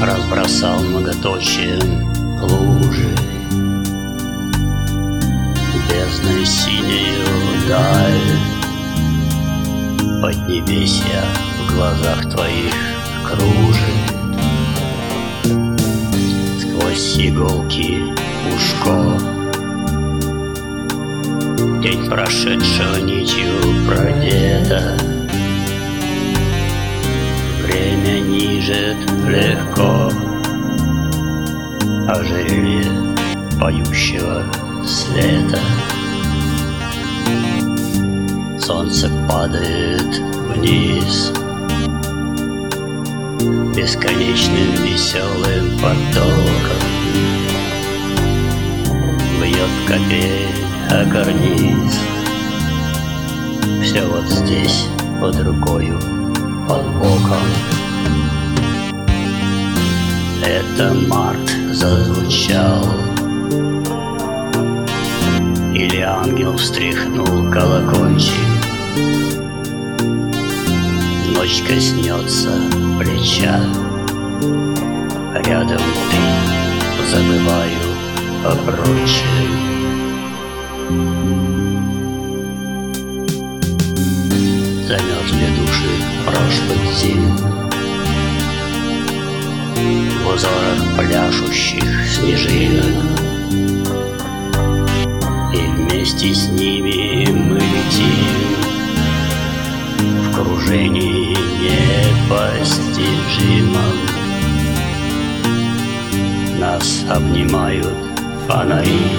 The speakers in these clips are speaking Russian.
разбросал многоточием лужи, бездной синею даль, поднебесья в глазах твоих кружит, сквозь иголки ушко. Тень прошедшего нитью продета, время нижет легко ожерелье поющего света. Солнце падает вниз бесконечным веселым потоком, бьет капель о карниз. Все вот здесь, под рукою, под боком. Это март зазвучал, или ангел встряхнул колокольчик. Ночь коснется плеча, рядом ты, забываю о прочем. Замерзли души прошлых зим в узорах пляшущих снежинок, и вместе с ними мы летим в кружении непостижимом. Нас обнимают фонари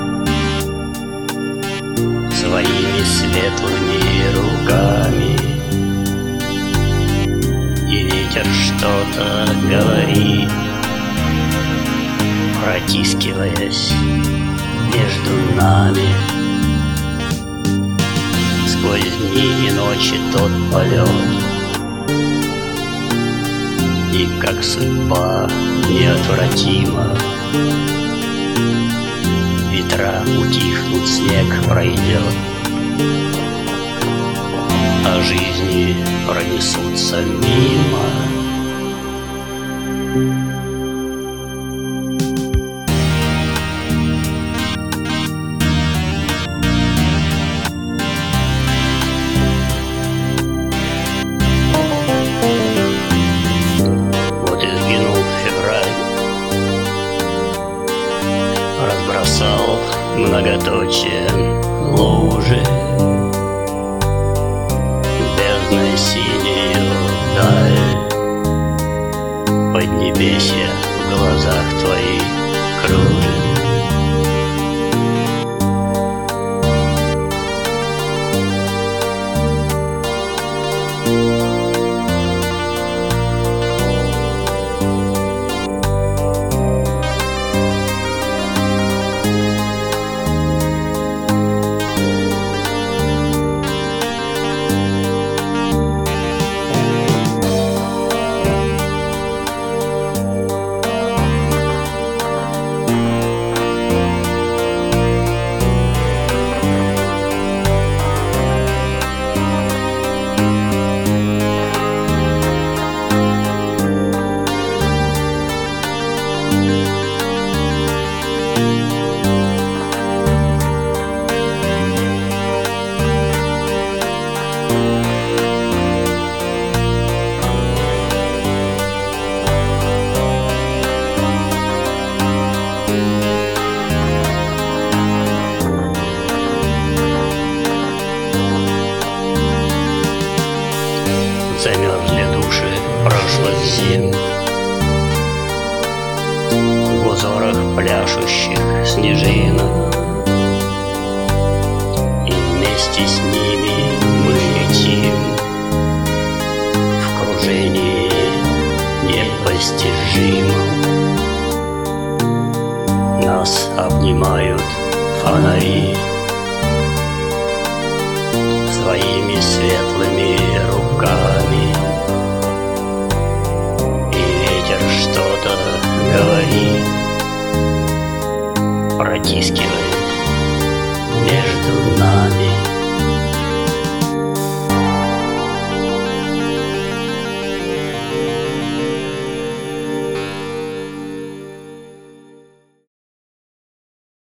своими светлыми руками, и ветер что-то говорит, протискиваясь между нами. Сквозь дни и ночи тот полет, и как судьба неотвратима. Ветра утихнут, снег пройдет, а жизни пронесутся мимо. Вот и сгинул февраль, разбросал многоточием лужи, бездной синею даль, поднебесья в глазах твоих кружит. Замерзли души прошлых зим в узорах пляшущих снежинок, и вместе с ними мы летим в кружении непостижимом. Нас обнимают фонари своими светлыми руками, и ветер что-то говорит, протискивая